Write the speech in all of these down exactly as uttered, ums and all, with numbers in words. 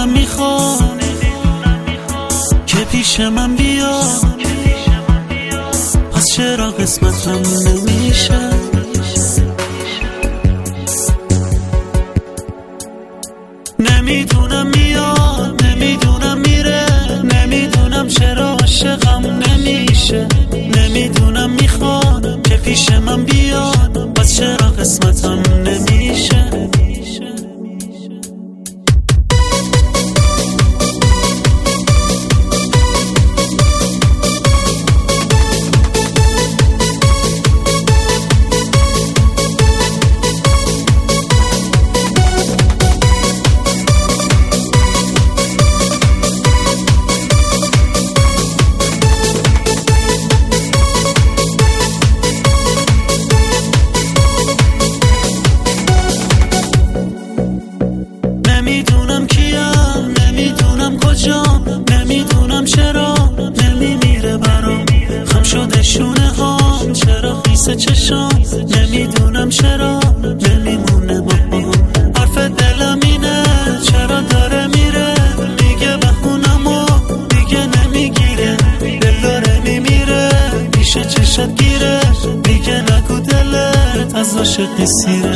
نمیدونم میخوام که پیش من بیا، پس چرا قسمتم نمیشه؟ نمیدونم میاد، نمیدونم میره، نمیدونم چرا عاشقم نمیشه. نمیدونم میخوام که پیش من بیاد، پس چرا قسمتم نمیشه؟ نمیدونم کیم، نمیدونم کجام، نمیدونم چرا نمیمیره برام. خم شده شونه هام، چرا خیس چشام، نمیدونم چرا نمیمونه با هم. حرف دلم اینه چرا داره میره، میگه بخونم و دیگه نمیگیره. دل داره میمیره پیش چشت گیره، میگه نگو دلت از عاشقی سیره.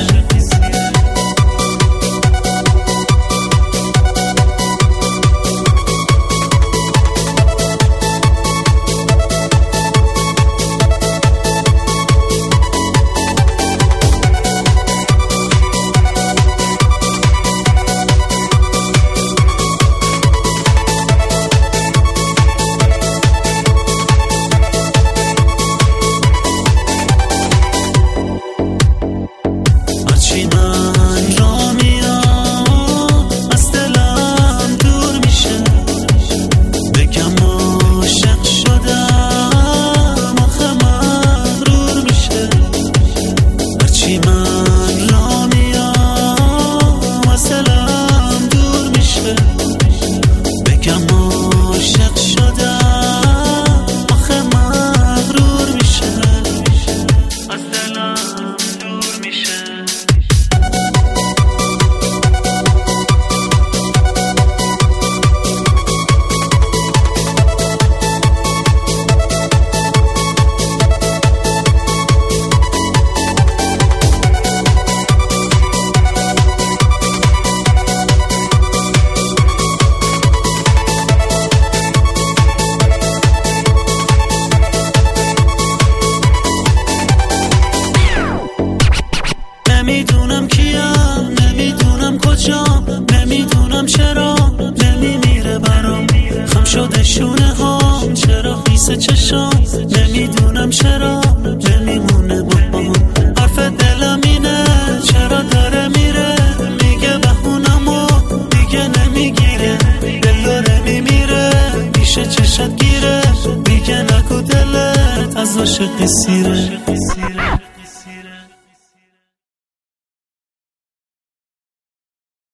نمیدونم کیم، نمیدونم کجام، نمیدونم چرا نمیمیره برام. خم شده شونه هام، چرا خیس چشام، نمیدونم چرا نمیمونه با هم. حرف دلم اینه چرا داره میره، میگه بخونم و دیگه نمیگیره. دل داره میمیره پیش چشت گیره، میگه نگو دلت از عاشقی سیره.